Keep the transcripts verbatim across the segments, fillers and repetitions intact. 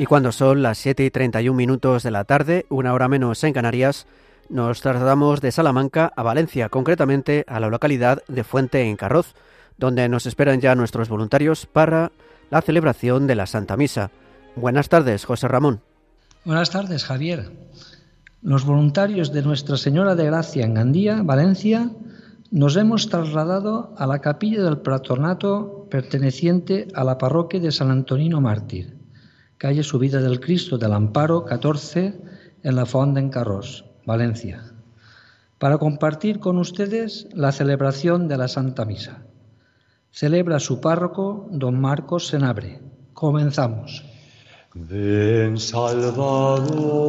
cuando son las siete y treinta y un minutos de la tarde, una hora menos en Canarias, nos trasladamos de Salamanca a Valencia, concretamente a la localidad de Fuente en Carroz, donde nos esperan ya nuestros voluntarios para la celebración de la Santa Misa. Buenas tardes, José Ramón. Buenas tardes, Javier. Los voluntarios de Nuestra Señora de Gracia en Gandía, Valencia, nos hemos trasladado a la capilla del patronato perteneciente a la parroquia de San Antonino Mártir, calle Subida del Cristo del Amparo catorce, en la Fonda en Carroz, Valencia, para compartir con ustedes la celebración de la Santa Misa. Celebra su párroco, don Marcos Senabre. Comenzamos. Ven, Salvador,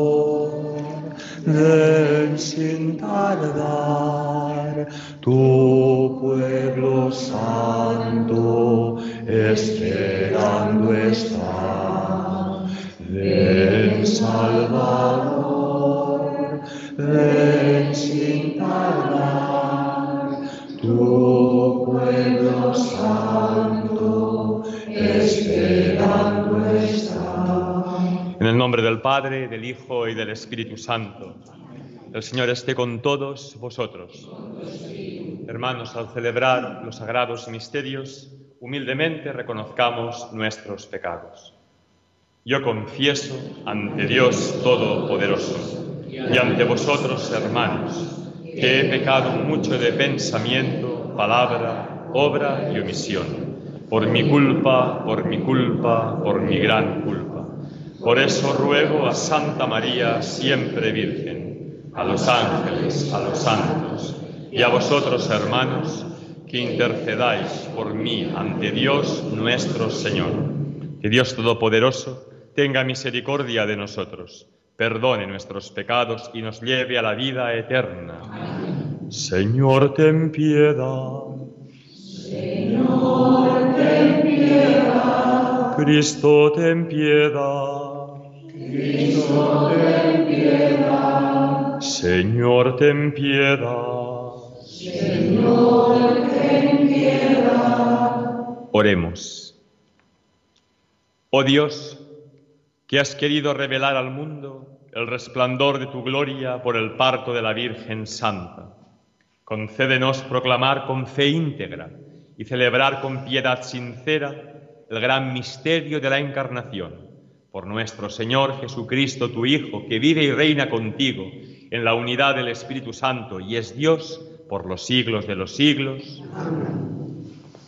ven sin tardar, tu pueblo santo esperando está. Ven, Salvador, ven sin tardar, tu pueblo santo esperando está. En el nombre del Padre, del Hijo y del Espíritu Santo. El Señor esté con todos vosotros. Hermanos, al celebrar los sagrados misterios, humildemente reconozcamos nuestros pecados. Yo confieso ante Dios Todopoderoso y ante vosotros, hermanos, que he pecado mucho de pensamiento, palabra, obra y omisión, por mi culpa, por mi culpa, por mi gran culpa. Por eso ruego a Santa María, siempre Virgen, a los ángeles, a los santos y a vosotros, hermanos, que intercedáis por mí ante Dios nuestro Señor. Que Dios Todopoderoso tenga misericordia de nosotros, perdone nuestros pecados y nos lleve a la vida eterna. Amén. Señor, ten piedad. Señor, ten piedad. Cristo, ten piedad. Cristo, ten piedad. Señor, ten piedad. Señor, ten piedad. Oremos. Oh Dios, que has querido revelar al mundo el resplandor de tu gloria por el parto de la Virgen Santa, concédenos proclamar con fe íntegra y celebrar con piedad sincera el gran misterio de la Encarnación, por nuestro Señor Jesucristo, tu Hijo, que vive y reina contigo en la unidad del Espíritu Santo y es Dios por los siglos de los siglos. Amén.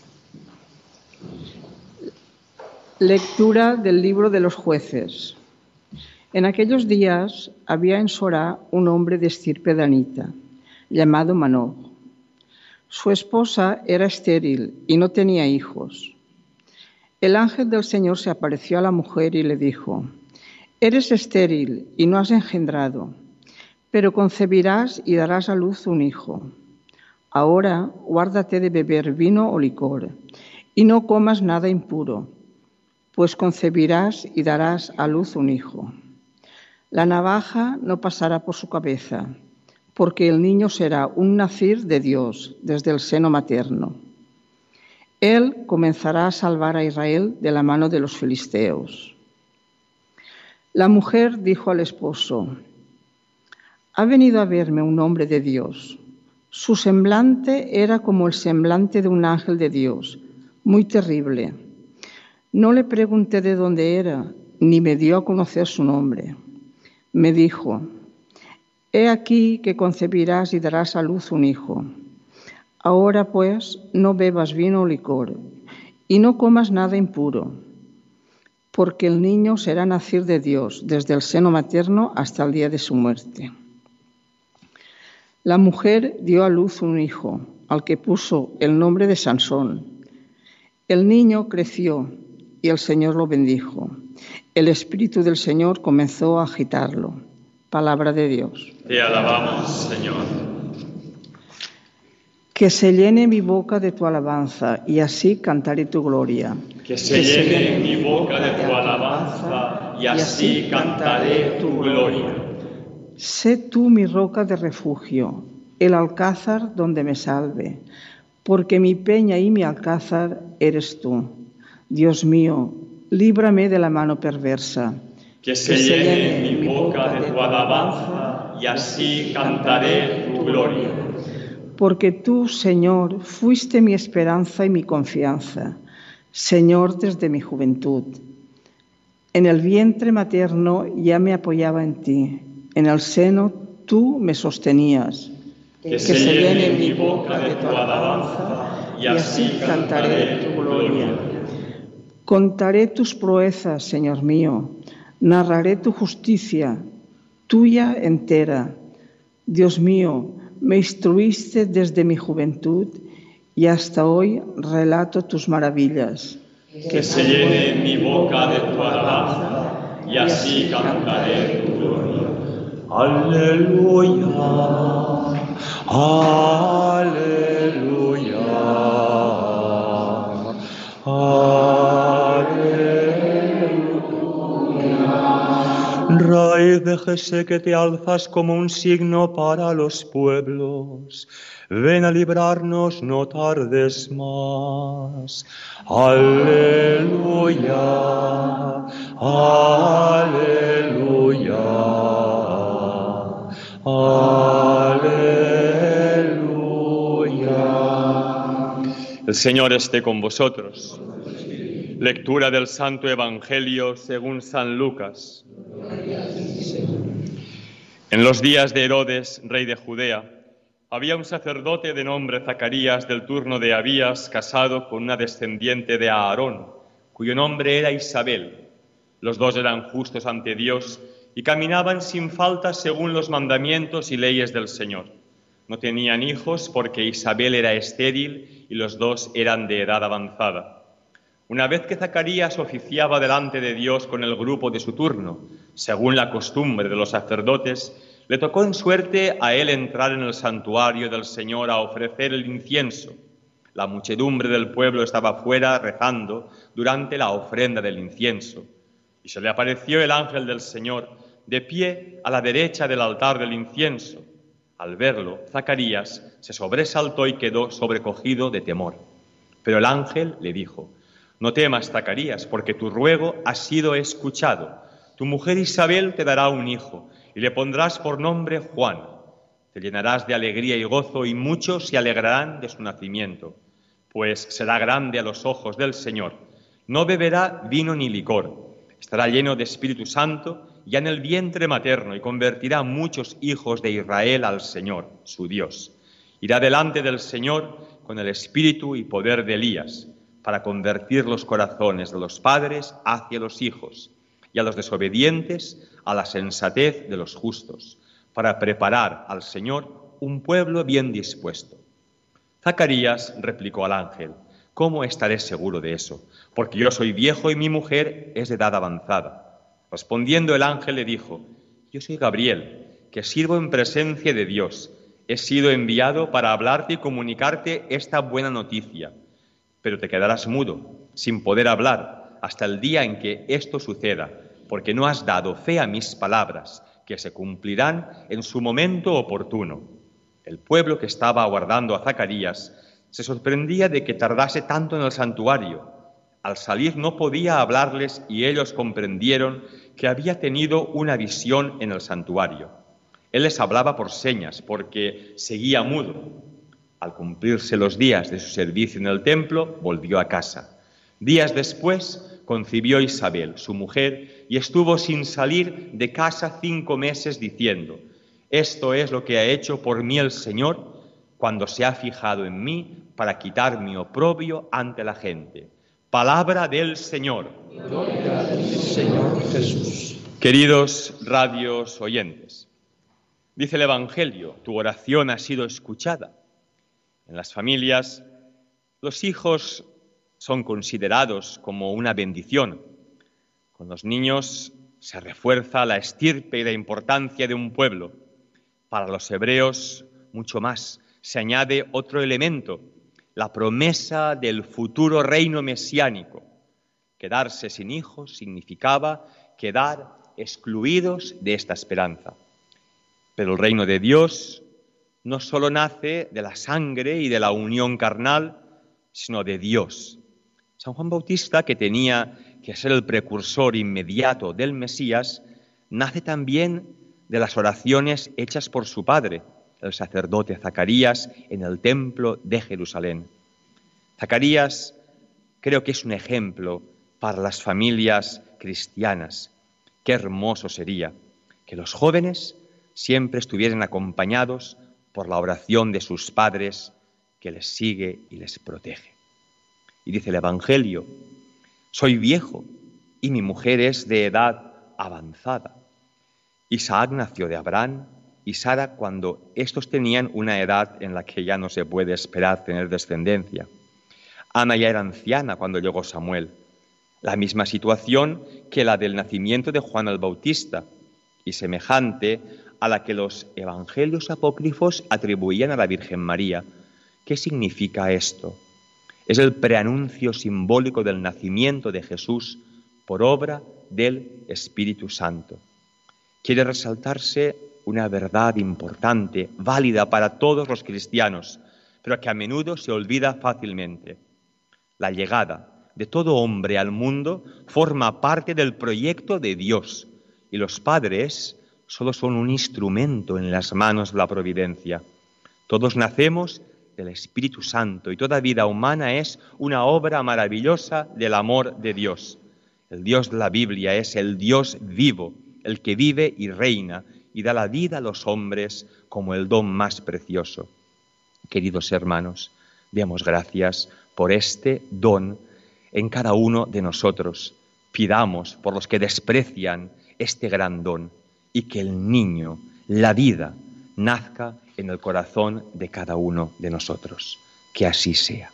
Lectura del libro de los Jueces. En aquellos días había en Sorá un hombre de estirpe danita, llamado Manoc. Su esposa era estéril y no tenía hijos. El ángel del Señor se apareció a la mujer y le dijo: «Eres estéril y no has engendrado, pero concebirás y darás a luz un hijo. Ahora guárdate de beber vino o licor y no comas nada impuro, pues concebirás y darás a luz un hijo. La navaja no pasará por su cabeza, porque el niño será un nazir de Dios desde el seno materno. Él comenzará a salvar a Israel de la mano de los filisteos». La mujer dijo al esposo: «Ha venido a verme un hombre de Dios. Su semblante era como el semblante de un ángel de Dios, muy terrible. No le pregunté de dónde era, ni me dio a conocer su nombre. Me dijo: «He aquí que concebirás y darás a luz un hijo. Ahora pues no bebas vino o licor y no comas nada impuro, porque el niño será nazir de Dios desde el seno materno hasta el día de su muerte». La mujer dio a luz un hijo, al que puso el nombre de Sansón. El niño creció y el Señor lo bendijo. El Espíritu del Señor comenzó a agitarlo. Palabra de Dios. Te alabamos, Señor. Que se llene mi boca de tu alabanza y así cantaré tu gloria. Que se llene mi boca de tu alabanza y así cantaré tu gloria. Sé tú mi roca de refugio, el alcázar donde me salve, porque mi peña y mi alcázar eres tú. Dios mío, líbrame de la mano perversa, Que se llene mi boca de tu alabanza y así cantaré tu gloria. Porque tú, Señor, fuiste mi esperanza y mi confianza, Señor, desde mi juventud. En el vientre materno ya me apoyaba en ti, en el seno tú me sostenías. Que, que se llene mi boca de tu alabanza y así cantaré tu gloria. Contaré tus proezas, Señor mío, narraré tu justicia, tuya entera. Dios mío, me instruiste desde mi juventud y hasta hoy relato tus maravillas. Que se llene mi boca de tu alabanza y así cantaré tu gloria. Aleluya, aleluya, aleluya. Raíz de Jesé que te alzas como un signo para los pueblos, ven a librarnos, no tardes más. Aleluya, aleluya. Aleluya. El Señor esté con vosotros. Lectura del Santo Evangelio según San Lucas. En los días de Herodes, rey de Judea, había un sacerdote de nombre Zacarías del turno de Abías, casado con una descendiente de Aarón, cuyo nombre era Isabel. Los dos eran justos ante Dios y caminaban sin falta según los mandamientos y leyes del Señor. No tenían hijos porque Isabel era estéril y los dos eran de edad avanzada. Una vez que Zacarías oficiaba delante de Dios con el grupo de su turno, según la costumbre de los sacerdotes, le tocó en suerte a él entrar en el santuario del Señor a ofrecer el incienso. La muchedumbre del pueblo estaba fuera rezando durante la ofrenda del incienso. Y se le apareció el ángel del Señor de pie a la derecha del altar del incienso. Al verlo, Zacarías se sobresaltó y quedó sobrecogido de temor. Pero el ángel le dijo: no temas, Zacarías, porque tu ruego ha sido escuchado. Tu mujer Isabel te dará un hijo y le pondrás por nombre Juan. Te llenarás de alegría y gozo y muchos se alegrarán de su nacimiento, pues será grande a los ojos del Señor. No beberá vino ni licor. Estará lleno de Espíritu Santo ya en el vientre materno y convertirá a muchos hijos de Israel al Señor, su Dios. Irá delante del Señor con el espíritu y poder de Elías, para convertir los corazones de los padres hacia los hijos y a los desobedientes a la sensatez de los justos, para preparar al Señor un pueblo bien dispuesto. Zacarías replicó al ángel: ¿cómo estaré seguro de eso? Porque yo soy viejo y mi mujer es de edad avanzada. Respondiendo el ángel le dijo: yo soy Gabriel, que sirvo en presencia de Dios. He sido enviado para hablarte y comunicarte esta buena noticia. Pero te quedarás mudo, sin poder hablar, hasta el día en que esto suceda, porque no has dado fe a mis palabras, que se cumplirán en su momento oportuno. El pueblo que estaba aguardando a Zacarías se sorprendía de que tardase tanto en el santuario. Al salir no podía hablarles y ellos comprendieron que había tenido una visión en el santuario. Él les hablaba por señas, porque seguía mudo. Al cumplirse los días de su servicio en el templo, volvió a casa. Días después concibió Isabel, su mujer, y estuvo sin salir de casa cinco meses diciendo: esto es lo que ha hecho por mí el Señor cuando se ha fijado en mí para quitar mi oprobio ante la gente. Palabra del Señor. Gloria al Señor Jesús. Queridos radios oyentes, dice el Evangelio: tu oración ha sido escuchada. En las familias, los hijos son considerados como una bendición. Con los niños se refuerza la estirpe y la importancia de un pueblo. Para los hebreos, mucho más, se añade otro elemento: la promesa del futuro reino mesiánico. Quedarse sin hijos significaba quedar excluidos de esta esperanza. Pero el reino de Dios no solo nace de la sangre y de la unión carnal, sino de Dios. San Juan Bautista, que tenía que es el precursor inmediato del Mesías, nace también de las oraciones hechas por su padre, el sacerdote Zacarías, en el templo de Jerusalén. Zacarías creo que es un ejemplo para las familias cristianas. Qué hermoso sería que los jóvenes siempre estuvieran acompañados por la oración de sus padres, que les sigue y les protege. Y dice el Evangelio: soy viejo y mi mujer es de edad avanzada. Isaac nació de Abraham y Sara cuando estos tenían una edad en la que ya no se puede esperar tener descendencia. Ana ya era anciana cuando llegó Samuel. La misma situación que la del nacimiento de Juan el Bautista, y semejante a la que los evangelios apócrifos atribuían a la Virgen María. ¿Qué significa esto? Es el preanuncio simbólico del nacimiento de Jesús por obra del Espíritu Santo. Quiere resaltarse una verdad importante, válida para todos los cristianos, pero que a menudo se olvida fácilmente. La llegada de todo hombre al mundo forma parte del proyecto de Dios, y los padres solo son un instrumento en las manos de la providencia. Todos nacemos del Espíritu Santo y toda vida humana es una obra maravillosa del amor de Dios. El Dios de la Biblia es el Dios vivo, el que vive y reina y da la vida a los hombres como el don más precioso. Queridos hermanos, demos gracias por este don en cada uno de nosotros. Pidamos por los que desprecian este gran don y que el niño, la vida, nazca en el corazón de cada uno de nosotros. Que así sea.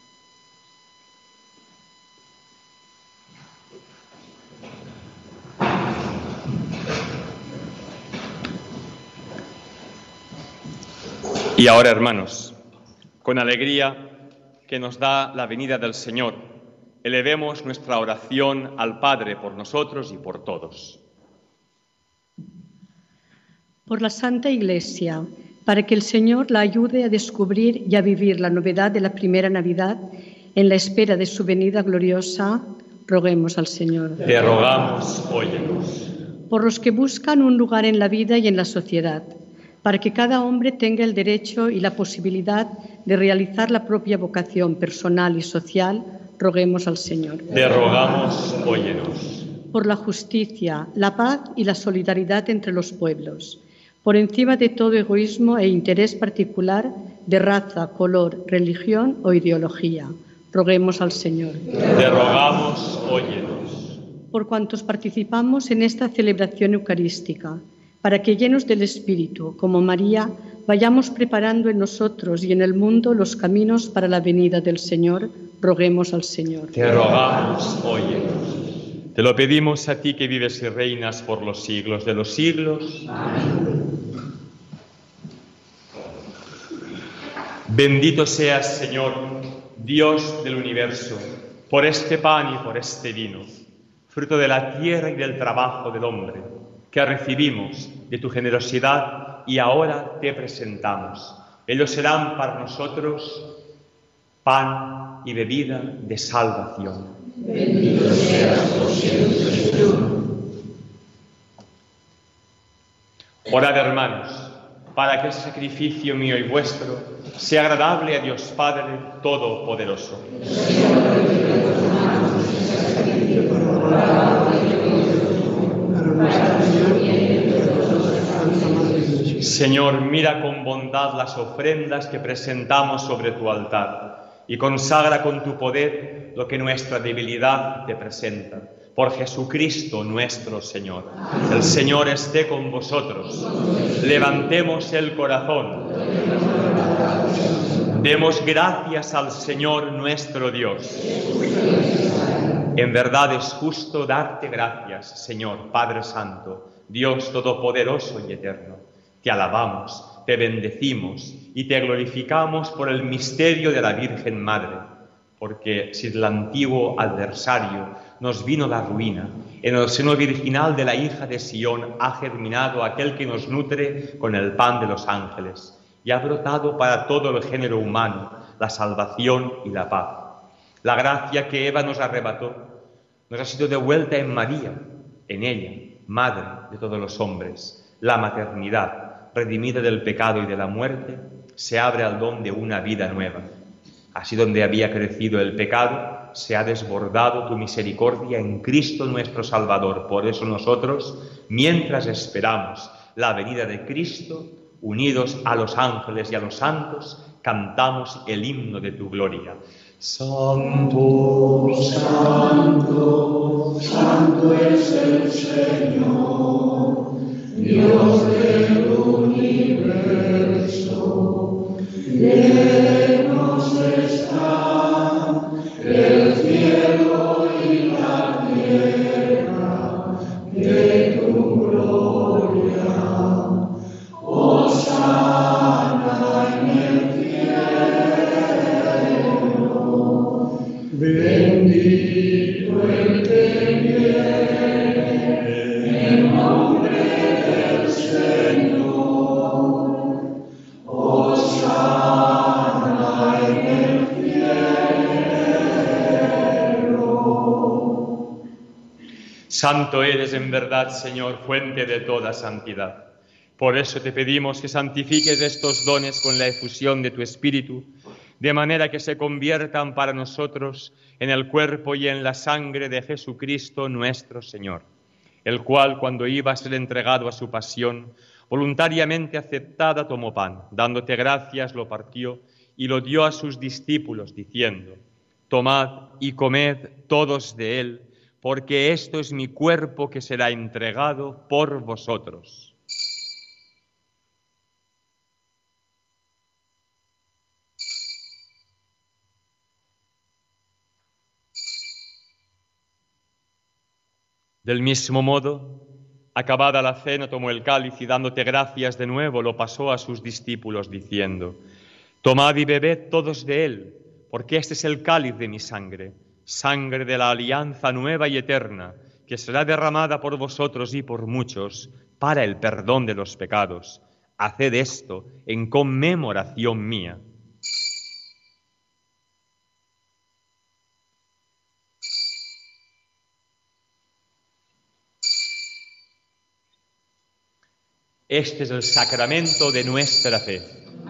Y ahora, hermanos, con alegría que nos da la venida del Señor, elevemos nuestra oración al Padre por nosotros y por todos. Por la Santa Iglesia, para que el Señor la ayude a descubrir y a vivir la novedad de la primera Navidad en la espera de su venida gloriosa, roguemos al Señor. Te rogamos, óyenos. Por los que buscan un lugar en la vida y en la sociedad, para que cada hombre tenga el derecho y la posibilidad de realizar la propia vocación personal y social, roguemos al Señor. Te rogamos, óyenos. Por la justicia, la paz y la solidaridad entre los pueblos, por encima de todo egoísmo e interés particular de raza, color, religión o ideología, roguemos al Señor. Te rogamos, óyenos. Por cuantos participamos en esta celebración eucarística, para que llenos del Espíritu, como María, vayamos preparando en nosotros y en el mundo los caminos para la venida del Señor, roguemos al Señor. Te rogamos, óyenos. Te lo pedimos a ti que vives y reinas por los siglos de los siglos. Amén. Bendito seas, Señor, Dios del universo, por este pan y por este vino, fruto de la tierra y del trabajo del hombre, que recibimos de tu generosidad y ahora te presentamos. Ellos serán para nosotros pan y bebida de salvación. Bendito seas por siempre, Señor. Orad, hermanos, para que el sacrificio mío y vuestro sea agradable a Dios Padre Todopoderoso. Señor, mira con bondad las ofrendas que presentamos sobre tu altar y consagra con tu poder lo que nuestra debilidad te presenta. Por Jesucristo nuestro Señor. El Señor esté con vosotros. Levantemos el corazón. Demos gracias al Señor nuestro Dios. En verdad es justo darte gracias, Señor, Padre Santo, Dios Todopoderoso y Eterno. Te alabamos, te bendecimos y te glorificamos por el misterio de la Virgen Madre, porque si del antiguo adversario nos vino la ruina, en el seno virginal de la hija de Sión ha germinado aquel que nos nutre con el pan de los ángeles y ha brotado para todo el género humano la salvación y la paz. La gracia que Eva nos arrebató Nos ha sido devuelta en María, en ella, Madre de todos los hombres. La maternidad, redimida del pecado y de la muerte, se abre al don de una vida nueva. Así donde había crecido el pecado, se ha desbordado tu misericordia en Cristo nuestro Salvador. Por eso nosotros, mientras esperamos la venida de Cristo, unidos a los ángeles y a los santos, cantamos el himno de tu gloria. Santo, santo, santo es el Señor, Dios del universo. Llenos está el cielo y la tierra de tu gloria. Hosana en el cielo, bendito el que viene en nombre del Señor. Hosana en el cielo. Santo eres en verdad, Señor, fuente de toda santidad. Por eso te pedimos que santifiques estos dones con la efusión de tu Espíritu, de manera que se conviertan para nosotros en el cuerpo y en la sangre de Jesucristo nuestro Señor, el cual, cuando iba a ser entregado a su pasión, voluntariamente aceptada tomó pan, dándote gracias lo partió y lo dio a sus discípulos, diciendo: tomad y comed todos de él, porque esto es mi cuerpo que será entregado por vosotros. Del mismo modo, acabada la cena, tomó el cáliz y dándote gracias de nuevo, lo pasó a sus discípulos, diciendo: tomad y bebed todos de él, porque este es el cáliz de mi sangre, sangre de la alianza nueva y eterna, que será derramada por vosotros y por muchos para el perdón de los pecados. Haced esto en conmemoración mía. Este es el sacramento de nuestra fe.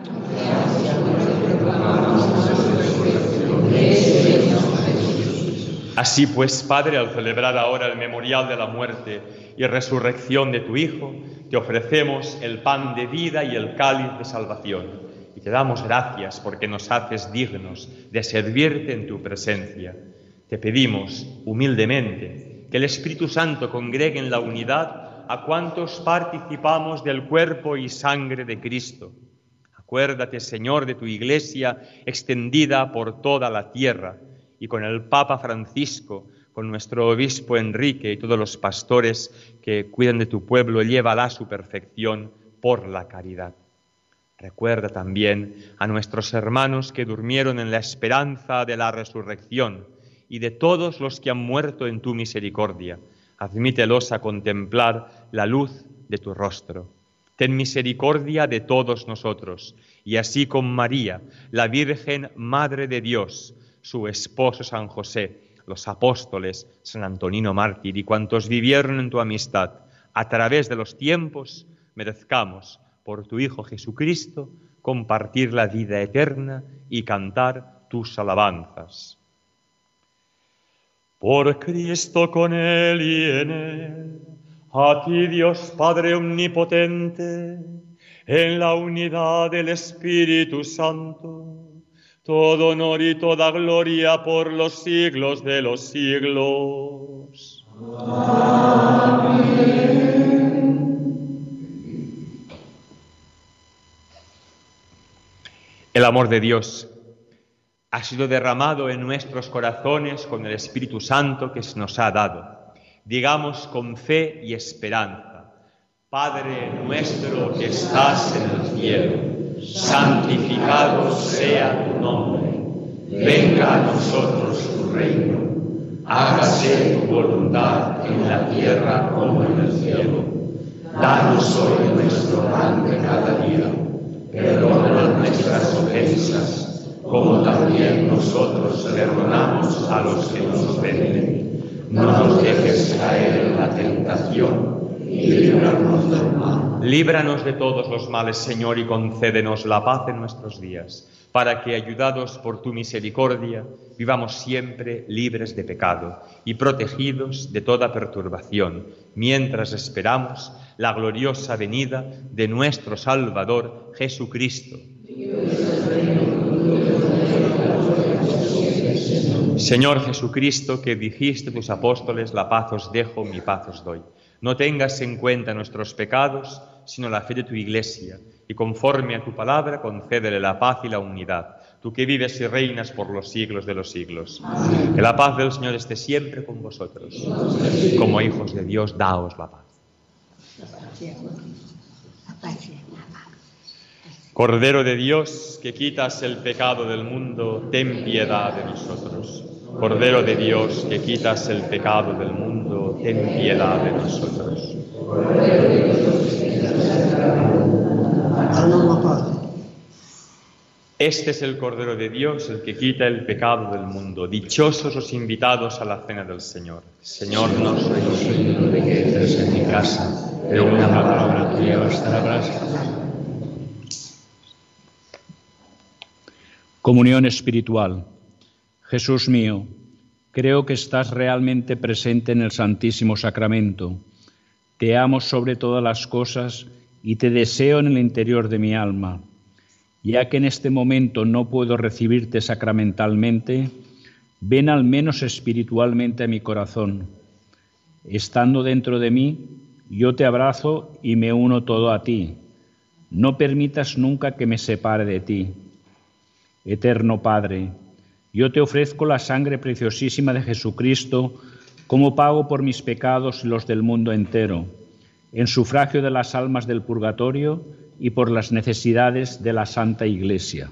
Así pues, Padre, al celebrar ahora el memorial de la muerte y resurrección de tu Hijo, te ofrecemos el pan de vida y el cáliz de salvación. Y te damos gracias porque nos haces dignos de servirte en tu presencia. Te pedimos humildemente que el Espíritu Santo congregue en la unidad a cuantos participamos del cuerpo y sangre de Cristo. Acuérdate, Señor, de tu Iglesia extendida por toda la tierra, y con el Papa Francisco, con nuestro obispo Enrique y todos los pastores que cuidan de tu pueblo, llévala a su perfección por la caridad. Recuerda también a nuestros hermanos que durmieron en la esperanza de la resurrección y de todos los que han muerto en tu misericordia. Admítelos a contemplar la luz de tu rostro. Ten misericordia de todos nosotros, y así con María, la Virgen Madre de Dios, su esposo San José, los apóstoles, San Antonino Mártir y cuantos vivieron en tu amistad, a través de los tiempos, merezcamos, por tu Hijo Jesucristo, compartir la vida eterna y cantar tus alabanzas. Por Cristo, con Él y en Él, a ti Dios Padre Omnipotente, en la unidad del Espíritu Santo, todo honor y toda gloria por los siglos de los siglos. Amén. El amor de Dios ha sido derramado en nuestros corazones con el Espíritu Santo que se nos ha dado. Digamos con fe y esperanza: Padre nuestro que estás en el cielo, santificado sea tu nombre. Venga a nosotros tu reino. Hágase tu voluntad en la tierra como en el cielo. Danos hoy nuestro pan de cada día. Perdona nuestras ofensas, como también nosotros perdonamos a los que nos ofenden. No nos dejes caer en la tentación y líbranos del mal. Líbranos de todos los males, Señor, y concédenos la paz en nuestros días, para que, ayudados por tu misericordia, vivamos siempre libres de pecado y protegidos de toda perturbación, mientras esperamos la gloriosa venida de nuestro Salvador Jesucristo. Señor Jesucristo, que dijiste a tus apóstoles, la paz os dejo, mi paz os doy. No tengas en cuenta nuestros pecados, sino la fe de tu Iglesia, y conforme a tu palabra, concédele la paz y la unidad, tú que vives y reinas por los siglos de los siglos. Amén. Que la paz del Señor esté siempre con vosotros. Como hijos de Dios, daos la paz. Cordero de Dios, que quitas el pecado del mundo, ten piedad de nosotros. Cordero de Dios, que quitas el pecado del mundo, ten piedad de nosotros. Este es el Cordero de Dios, el que quita el pecado del mundo. Dichosos los invitados a la cena del Señor. Señor, no soy digno de que entres en mi casa, pero una palabra tuya bastará para salvarme. Comunión espiritual. Jesús mío, creo que estás realmente presente en el Santísimo Sacramento. Te amo sobre todas las cosas y te deseo en el interior de mi alma. Ya que en este momento no puedo recibirte sacramentalmente, ven al menos espiritualmente a mi corazón. Estando dentro de mí, yo te abrazo y me uno todo a ti. No permitas nunca que me separe de ti. Eterno Padre, yo te ofrezco la sangre preciosísima de Jesucristo como pago por mis pecados y los del mundo entero, en sufragio de las almas del purgatorio y por las necesidades de la Santa Iglesia.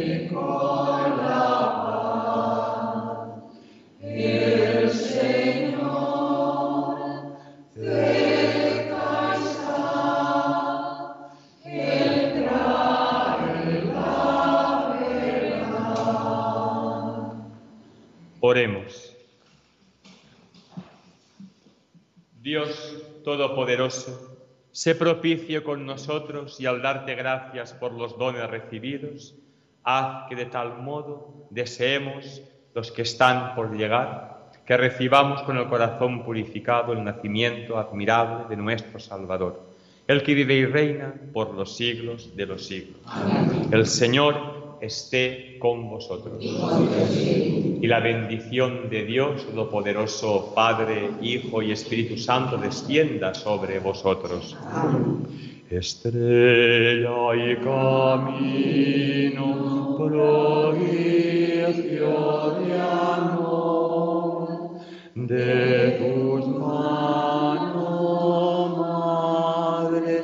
El Señor Oremos. Dios Todopoderoso, sé propicio con nosotros y al darte gracias por los dones recibidos, haz que de tal modo deseemos los que están por llegar, que recibamos con el corazón purificado el nacimiento admirable de nuestro Salvador, el que vive y reina por los siglos de los siglos. Amén. El Señor esté con vosotros. Y la bendición de Dios Todopoderoso, Padre, Hijo y Espíritu Santo, descienda sobre vosotros. Amén. Estrella y camino, prodigio de amor, de tus manos, Madre,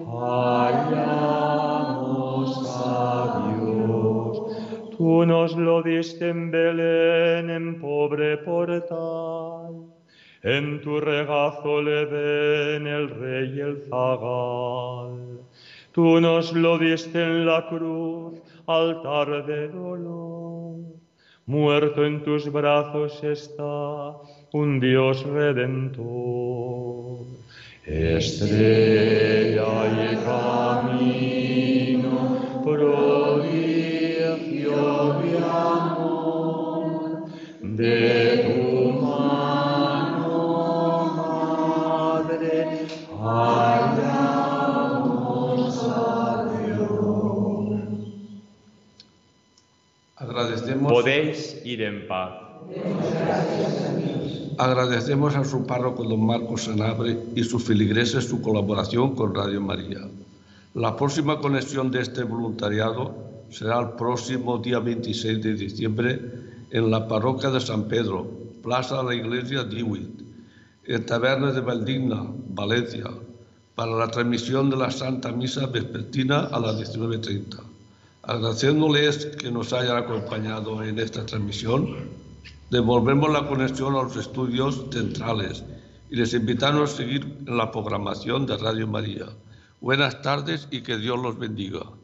hallamos a Dios. Tú nos lo diste en Belén, en pobre portal. En tu regazo le ven el rey y el zagal. Tú nos lo diste en la cruz, altar de dolor. Muerto en tus brazos está un Dios redentor. Estrella y camino, prodigio de amor, de tu mano, Madre, hallamos a Dios. Agradecemos. Podéis ir en paz. Agradecemos a su párroco don Marcos Sanabria y sus feligreses su colaboración con Radio María. La próxima conexión de este voluntariado será el próximo día veintiséis de diciembre en la parroquia de San Pedro, Plaza de la Iglesia Díhuit, en Taberna de Valdigna, Valencia, para la transmisión de la Santa Misa vespertina a las diecinueve treinta. Agradeciéndoles que nos hayan acompañado en esta transmisión, devolvemos la conexión a los estudios centrales y les invitamos a seguir en la programación de Radio María. Buenas tardes y que Dios los bendiga.